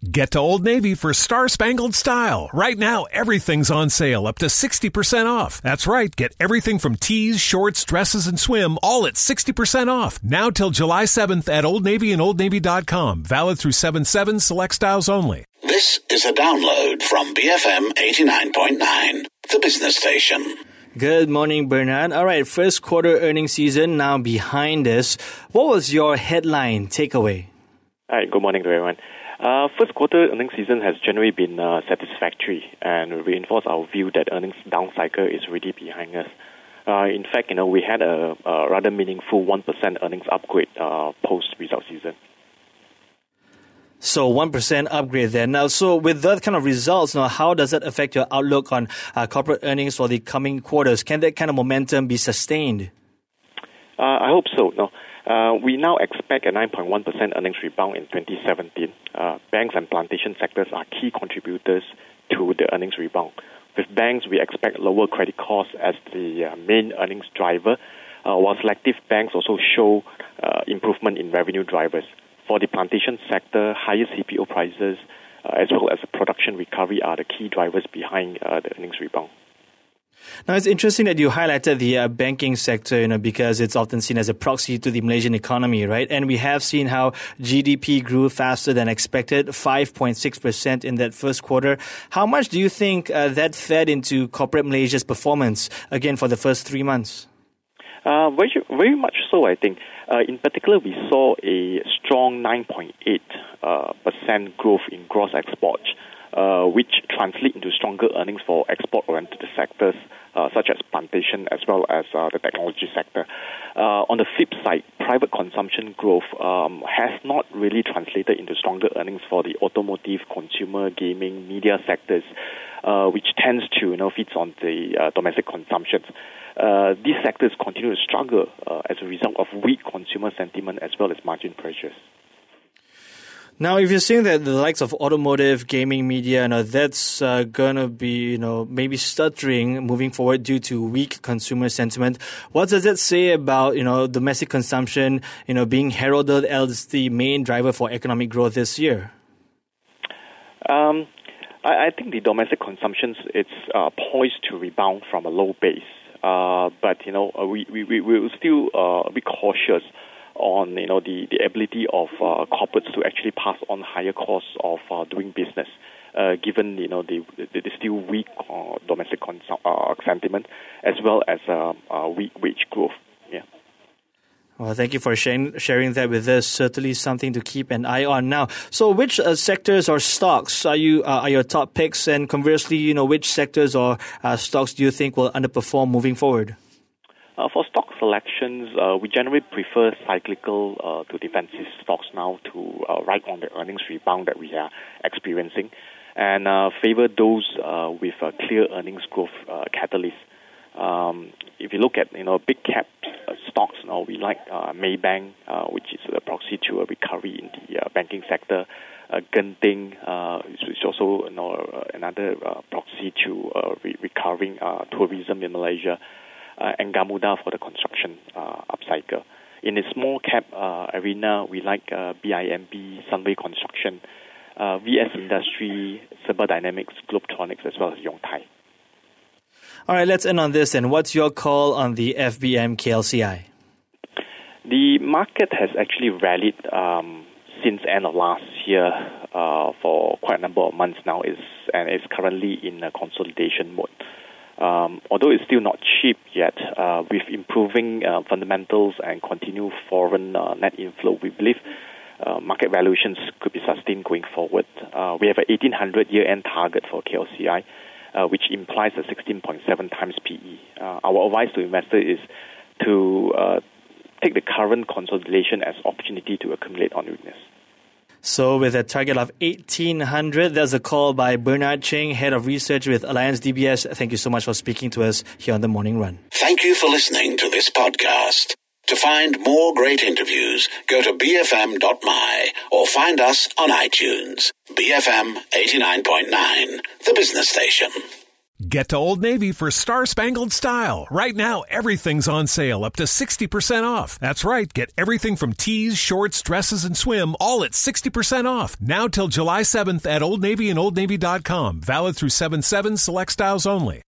Get to Old Navy for star-spangled style. Right now, everything's on sale, up to 60% off. That's right, get everything from tees, shorts, dresses, and swim, all at 60% off. Now till July 7th at Old Navy and OldNavy.com. Valid through 7/7, select styles only. This is a download from BFM 89.9, the business station. Good morning, Bernard. All right, first quarter earnings season now behind us. What was your headline takeaway? Hi, good morning to everyone. First quarter earnings season has generally been satisfactory and reinforced our view that earnings down cycle is already behind us. In fact, we had a rather meaningful 1% earnings upgrade post-result season. So 1% upgrade there. Now, so with that kind of results, now how does that affect your outlook on corporate earnings for the coming quarters? Can that kind of momentum be sustained? I hope so. No. We now expect a 9.1% earnings rebound in 2017. Banks and plantation sectors are key contributors to the earnings rebound. With banks, we expect lower credit costs as the main earnings driver, while selective banks also show improvement in revenue drivers. For the plantation sector, higher CPO prices as well as production recovery are the key drivers behind the earnings rebound. Now, it's interesting that you highlighted the banking sector, because it's often seen as a proxy to the Malaysian economy, right? And we have seen how GDP grew faster than expected, 5.6% in that first quarter. How much do you think that fed into corporate Malaysia's performance, again, for the first 3 months? Very much so, I think. In particular, we saw a strong 9.8% growth in gross exports, which translate into stronger earnings for export-oriented sectors such as plantation as well as the technology sector. On the flip side, private consumption growth has not really translated into stronger earnings for the automotive, consumer, gaming, media sectors, which tends to feeds on the domestic consumption. These sectors continue to struggle as a result of weak consumer sentiment as well as margin pressures. Now, if you're saying that the likes of automotive, gaming, media, that's going to be, maybe stuttering moving forward due to weak consumer sentiment, what does that say about, domestic consumption, being heralded as the main driver for economic growth this year? I think the domestic consumption it's poised to rebound from a low base, but we will still be cautious on the ability of corporates to actually pass on higher costs of doing business, given the still weak domestic sentiment as well as weak wage growth. Yeah. Well, thank you for sharing that with us. Certainly something to keep an eye on. Now, so which sectors or stocks are your top picks, and conversely, which sectors or stocks do you think will underperform moving forward? For stock selections, we generally prefer cyclical to defensive stocks now to ride on the earnings rebound that we are experiencing, and favor those with a clear earnings growth catalyst. If you look at big cap stocks, we like Maybank, which is a proxy to a recovery in the banking sector. Genting is also another proxy to recovering tourism in Malaysia. And Gamuda for the construction upcycle. In the small cap arena, we like BIMB, Sunway Construction, VS Industry, Cyber Dynamics, Globetronics, as well as Yongtai. All right, let's end on this. And what's your call on the FBM KLCI? The market has actually rallied since end of last year for quite a number of months now, and is currently in a consolidation mode. Although it's still not cheap yet, with improving fundamentals and continued foreign net inflow, we believe market valuations could be sustained going forward. We have an 1800 year-end target for KLCI, which implies a 16.7 times PE. Our advice to investors is to take the current consolidation as opportunity to accumulate on weakness. So with a target of 1,800, there's a call by Bernard Cheng, Head of Research with Alliance DBS. Thank you so much for speaking to us here on The Morning Run. Thank you for listening to this podcast. To find more great interviews, go to bfm.my or find us on iTunes. BFM 89.9, the business station. Get to Old Navy for star-spangled style. Right now, everything's on sale up to 60% off. That's right. Get everything from tees, shorts, dresses, and swim, all at 60% off. Now till July 7th at Old Navy and OldNavy.com. Valid through 7/7, select styles only.